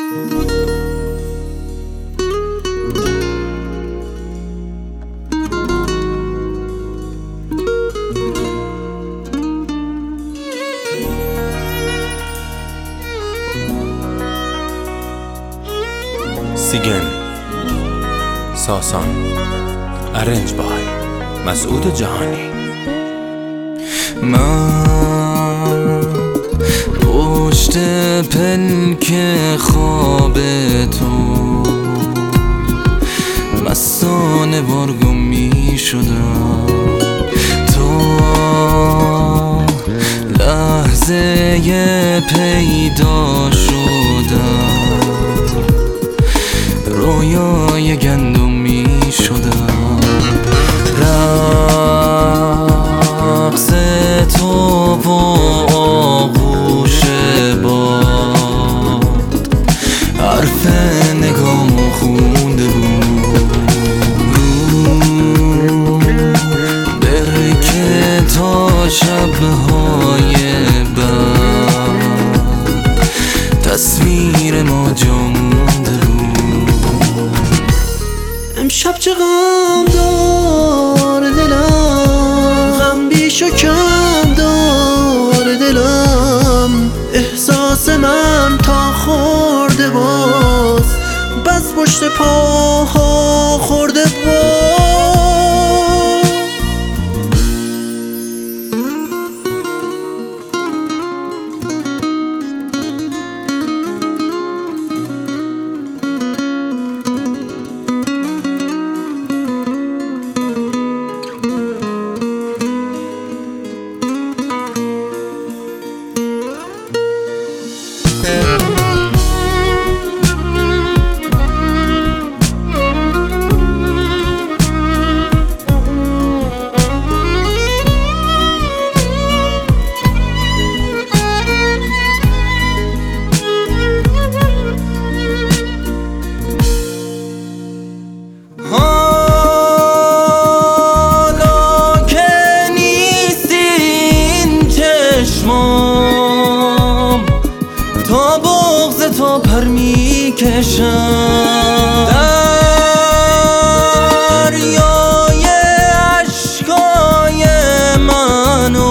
سیگن ساسان ارنج بای مسعود جهانی. من پشت پلک خواب تو مستانه بارگم می شدم تا لحظه پیدا شدم رویای گندم می شدم. رقص تو و آغوش باد حرف نگامو خونده بود رو برکه تا شبهای بعد تصویر ما جا مونده بود. امشب چه غم داره دلم، غم بیش و کم داره دلم، احساس من تا خورده باز بس پشت پاها خورده باز. تا بغض تو پر می کشم دریای عشقای منو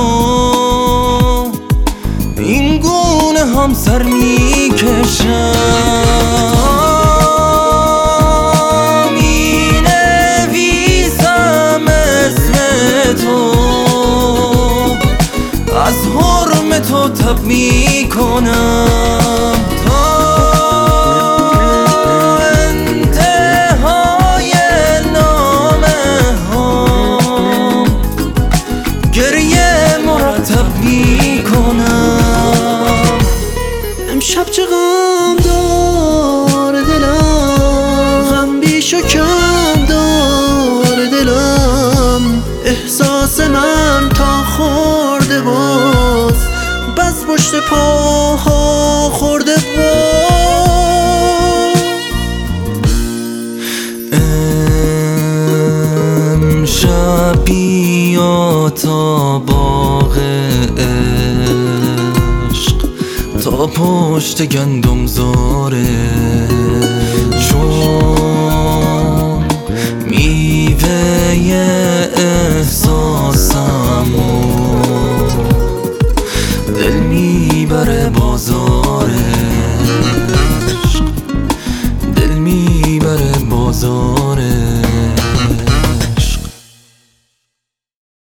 این گونه هم سر می کشم می نویسم اسم تو از حرم تو تب می کنم تا انتهای نامه هم گریه مرتب می کنم. امشب چه غم داره دلم، غم بیش و کم داره دلم، احساس من تا خورده باز بس پشت پاها خورده باز. امشب بیا تا باغ عشق تا پشت گندم زاره چون میوه احساسمو دل میبره بازارش، دل میبره بازارش.